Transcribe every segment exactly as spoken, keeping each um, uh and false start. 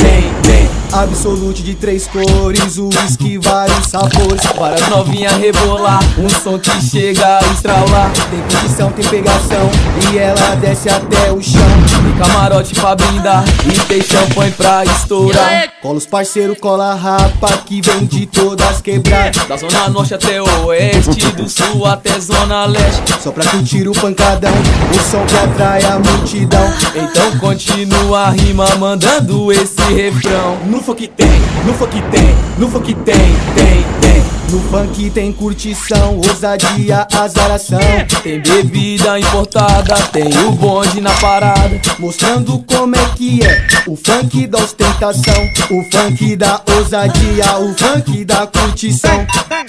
tem, tem. Absolute de três cores, uísque, vários sabores. Para as novinhas rebolar, um som que chega a estralar. Tem condição, tem pegação, e ela desce até o chão. Tem camarote pra brindar e tem champanhe pra estourar. Cola os parceiro, cola a rapa que vem de todas quebradas. Da zona norte até o oeste, do sul até zona leste. Só pra curtir o pancadão, o som que atrai a multidão. Então continua a rima mandando esse refrão. No funk tem, no funk tem, no funk tem, tem, tem. No funk tem curtição, ousadia, azaração. Tem bebida importada, tem o bonde na parada. Mostrando como é que é o funk da ostentação, o funk da ousadia, o funk da curtição.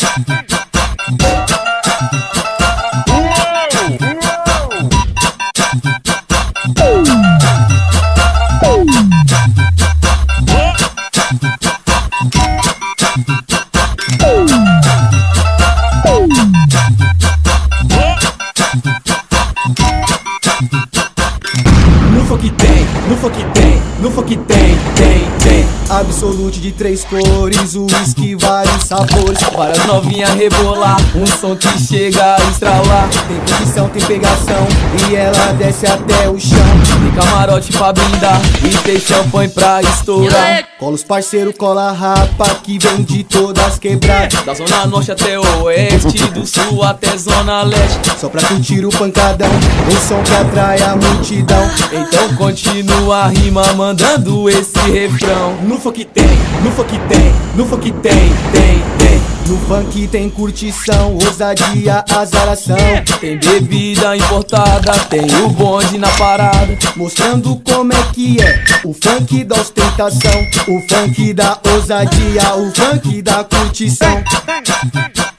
No funk tem, no funk tem, no funk tem, tem, tem. Absolute de três cores, uísque, vários sabores. Para as novinhas rebolar, um som que chega a estralar. Tem condição, tem pegação, e ela desce até o chão. Tem camarote pra brindar e tem champanhe pra estourar. Cola os parceiro, cola a rapa que vem de todas quebradas. Da zona norte até o oeste, do sul até zona leste. Só pra curtir o pancadão, o som que atrai a multidão. Então continua a rima mandando esse refrão. No funk tem, no funk tem, no funk tem, tem, tem. No funk tem curtição, ousadia, azaração. Tem bebida importada, tem o bonde na parada. Mostrando como é que é o funk da ostentação, o funk da ousadia, o funk da curtição.